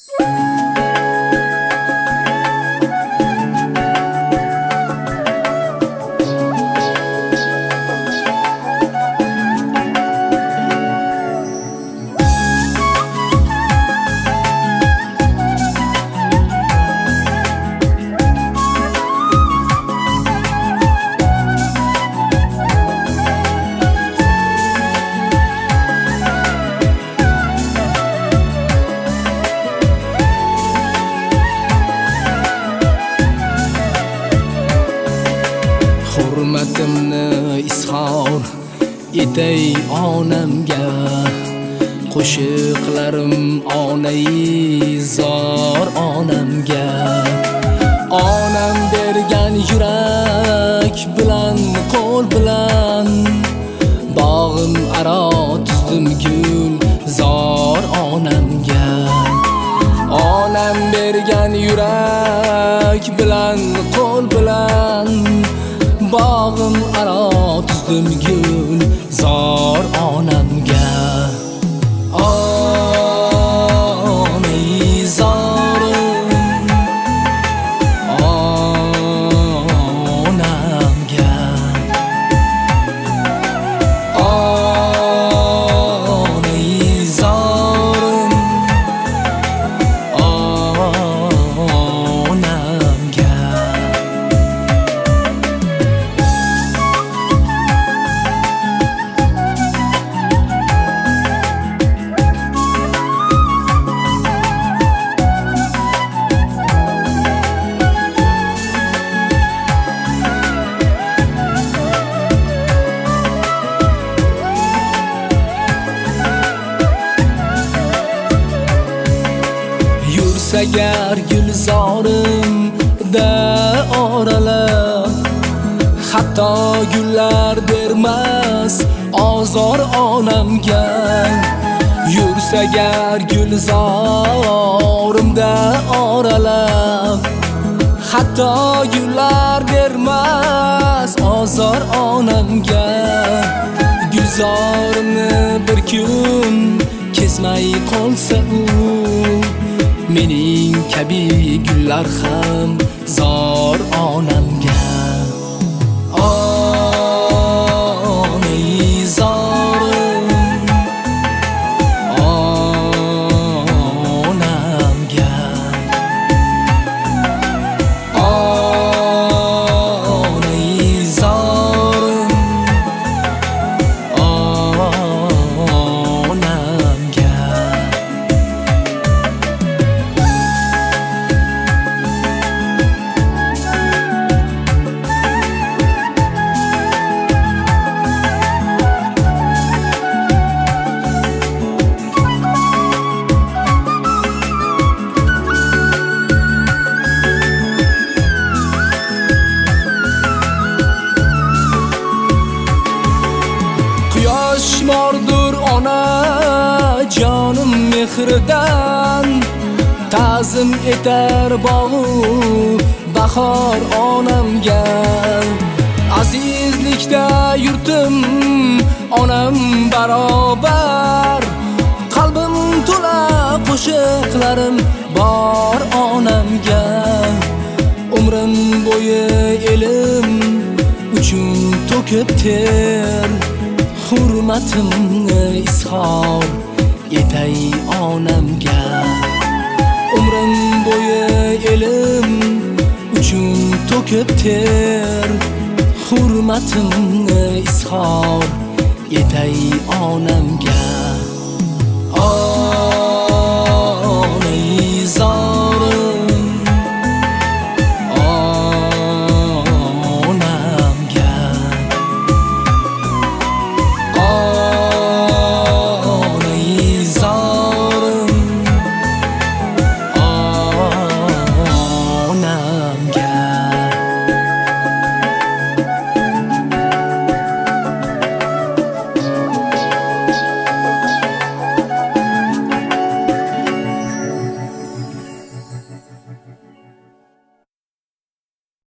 Hurmatimni izhor etay onamga, qo'shiqlarim onai zor onamga. Onam bergan yurak bilan qo'l bilan bog'im aro tuzdim gul zor onamga. Onam bergan yurak bilan qo'l bilan bog'im aro tuzdim gul zor onamga. Onai zorim onamga, onai zorim onamga. Agar gulzorim da oralab, hatto gullar bermas ozor onamga. Yursagar gulzorimda oralab, hatto gullar bermas ozor onamga. Gulzorimni bir kun kesmay qolsa u, mening kabi gullar ham zor onamga. Onai zorim onamga, onai zorim onamga. Mordur ona jonim mehridan, ta'zim etar bog'u bahor onamga. Azizlikda yurtim onam barobar, qalbim to'la qo'shiqlarim bor onamga. Umrim bo'yi elim uchun to'kib ter, hurmatimni izhor etay onamga. Umrim bo'yi elim uchun to'kib ter, hurmatimni izhor etay onamga.